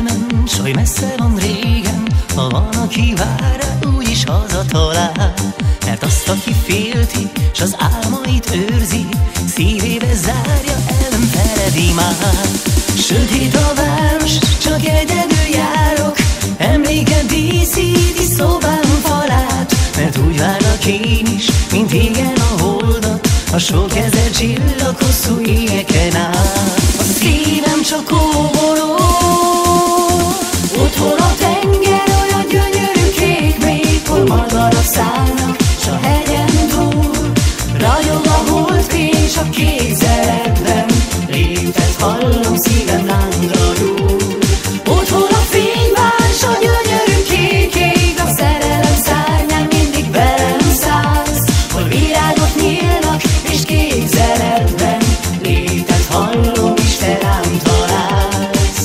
ment, s hogy messze van régen, ha van, aki vár rá, úgyis hazatalál. Mert azt, aki félti, s az álmait őrzi, szívébe zárja, el nem feledi már. Sötét a város, csak egyedül járok, emléked díszíti szobám falát. Mert úgy várlak én is, mint égen a holdat, a sok ezer csillag hosszú égeken át. A szívem csak óvoró, otthon a tenger olyan gyönyörű kék, még hol madarak szállnak, s a hegyen túl ragyog a holdfény, s a kék zeletben léptet hallom, szívem lángra gyúl. Otthon a fényvár, s a gyönyörű kék ég, a szerelem szárnyán mindig velem szállsz, hol virágok nyílnak, és kék zeletben léptet hallom, és te rám találsz.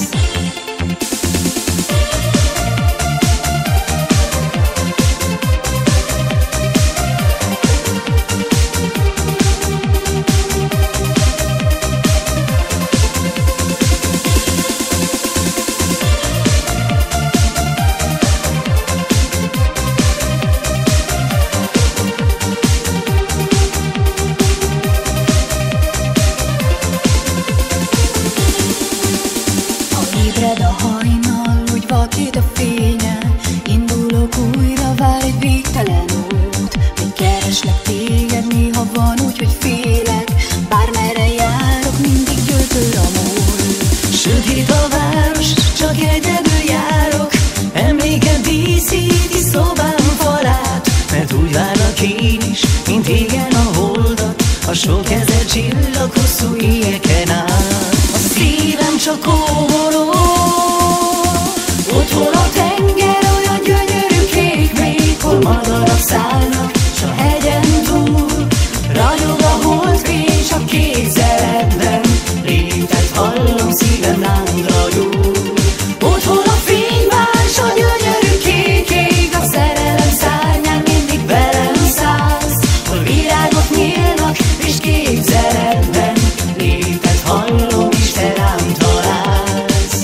Ébred a hajnal, úgy vakít a fénye, indulok újra, vár egy végtelen út. Még kereslek téged, néha van úgy, hogy félek, bármerre járok, mindig gyötör a múlt. Sötét a város, csak egyedül járok, emléked díszíti szobám falát. Mert úgy várlak én is, mint égen a holdat, a sok ezer csillag hosszú égeken át. A szívem csak óvoró, otthon a tenger olyan gyönyörű kék, még hol madarak szállnak, s a hegyen túl ragyog a holdfény, s a kék zeletben léptet hallom, szívem lángra gyúl. Otthon a fényvár, s a gyönyörű kék ég, a szerelem szárnyán mindig velem szállsz, hol virágok nyílnak, és kék zeletben léptet hallom, és te rám találsz.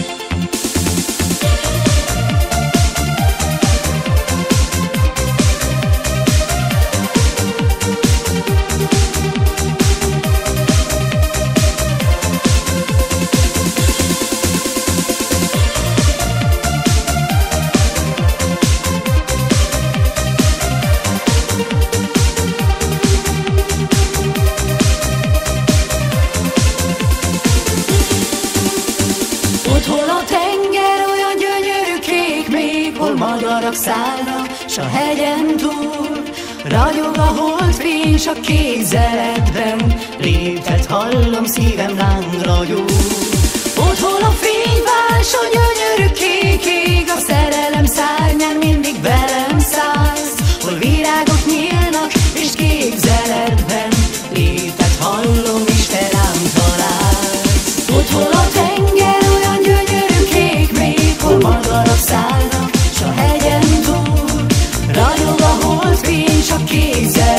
Otthon a tenger olyan gyönyörű kék, még hol madarak szállnak, s a hegyen túl ragyog a holdfény, s a kék zeletben léptet hallom, szívem lángra gyúl. Otthon a fényvár, s a gyönyörű kék ég, a szerelem szárnyán mindig velem szállsz, hol virágok nyílnak, és kék zeletben léptet hallom, és te rám találsz. Otthon a tenger olyan gyönyörű kék, még hol madarak szállnak, s a hegyen túl ragyog a holdfény, s a kék zeletben